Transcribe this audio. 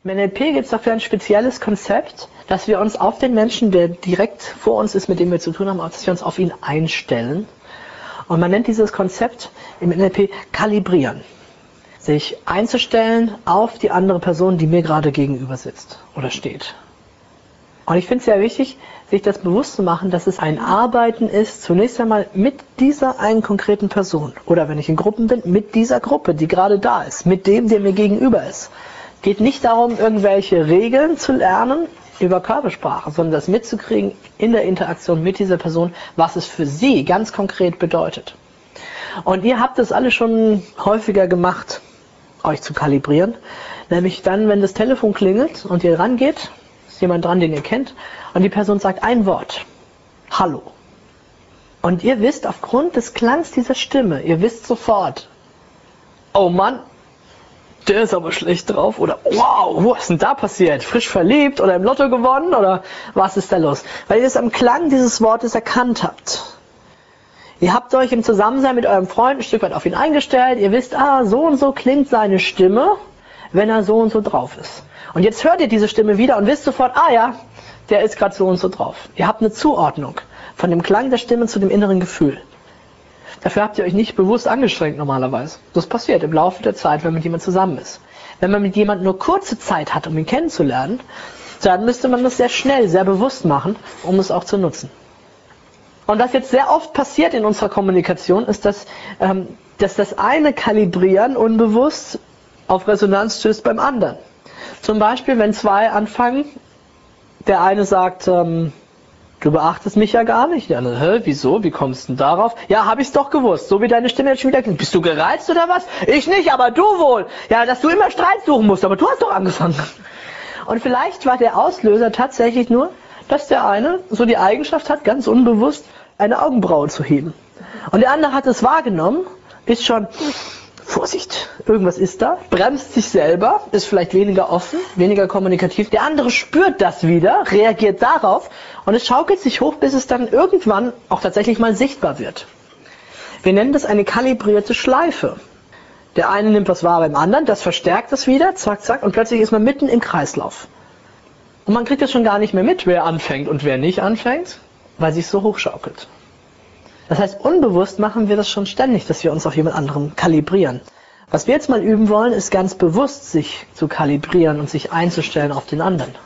Im NLP gibt es dafür ein spezielles Konzept, dass wir uns auf den Menschen, der direkt vor uns ist, mit dem wir zu tun haben, dass wir uns auf ihn einstellen. Und man nennt dieses Konzept im NLP kalibrieren. Sich einzustellen auf die andere Person, die mir gerade gegenüber sitzt oder steht. Und ich finde es sehr wichtig, sich das bewusst zu machen, dass es ein Arbeiten ist, zunächst einmal mit dieser einen konkreten Person. Oder wenn ich in Gruppen bin, mit dieser Gruppe, die gerade da ist, mit dem, der mir gegenüber ist. Es geht nicht darum, irgendwelche Regeln zu lernen über Körpersprache, sondern das mitzukriegen in der Interaktion mit dieser Person, was es für sie ganz konkret bedeutet. Und ihr habt es alle schon häufiger gemacht, euch zu kalibrieren. Nämlich dann, wenn das Telefon klingelt und ihr rangeht, ist jemand dran, den ihr kennt, und die Person sagt ein Wort. Hallo. Und ihr wisst aufgrund des Klangs dieser Stimme, ihr wisst sofort, oh Mann, der ist aber schlecht drauf, oder wow, was ist denn da passiert? Frisch verliebt oder im Lotto gewonnen oder was ist da los? Weil ihr es am Klang dieses Wortes erkannt habt. Ihr habt euch im Zusammensein mit eurem Freund ein Stück weit auf ihn eingestellt, ihr wisst, so und so klingt seine Stimme, wenn er so und so drauf ist. Und jetzt hört ihr diese Stimme wieder und wisst sofort, ja, der ist gerade so und so drauf. Ihr habt eine Zuordnung von dem Klang der Stimme zu dem inneren Gefühl. Dafür habt ihr euch nicht bewusst angestrengt normalerweise. Das passiert im Laufe der Zeit, wenn man mit jemandem zusammen ist. Wenn man mit jemandem nur kurze Zeit hat, um ihn kennenzulernen, dann müsste man das sehr schnell, sehr bewusst machen, um es auch zu nutzen. Und was jetzt sehr oft passiert in unserer Kommunikation, ist, dass das eine Kalibrieren unbewusst auf Resonanz stößt beim anderen. Zum Beispiel, wenn zwei anfangen, der eine sagt, du beachtest mich ja gar nicht. Der andere, wieso? Wie kommst du denn darauf? Ja, habe ich's doch gewusst. So wie deine Stimme jetzt schon wieder klingt. Bist du gereizt oder was? Ich nicht, aber du wohl. Ja, dass du immer Streit suchen musst, aber du hast doch angefangen. Und vielleicht war der Auslöser tatsächlich nur, dass der eine so die Eigenschaft hat, ganz unbewusst eine Augenbraue zu heben. Und der andere hat es wahrgenommen, ist schon, Vorsicht, irgendwas ist da, bremst sich selber, ist vielleicht weniger offen, weniger kommunikativ. Der andere spürt das wieder, reagiert darauf und es schaukelt sich hoch, bis es dann irgendwann auch tatsächlich mal sichtbar wird. Wir nennen das eine kalibrierte Schleife. Der eine nimmt was wahr beim anderen, das verstärkt es wieder, zack, zack, und plötzlich ist man mitten im Kreislauf. Und man kriegt es schon gar nicht mehr mit, wer anfängt und wer nicht anfängt, weil sich so hochschaukelt. Das heißt, unbewusst machen wir das schon ständig, dass wir uns auf jemand anderem kalibrieren. Was wir jetzt mal üben wollen, ist ganz bewusst sich zu kalibrieren und sich einzustellen auf den anderen.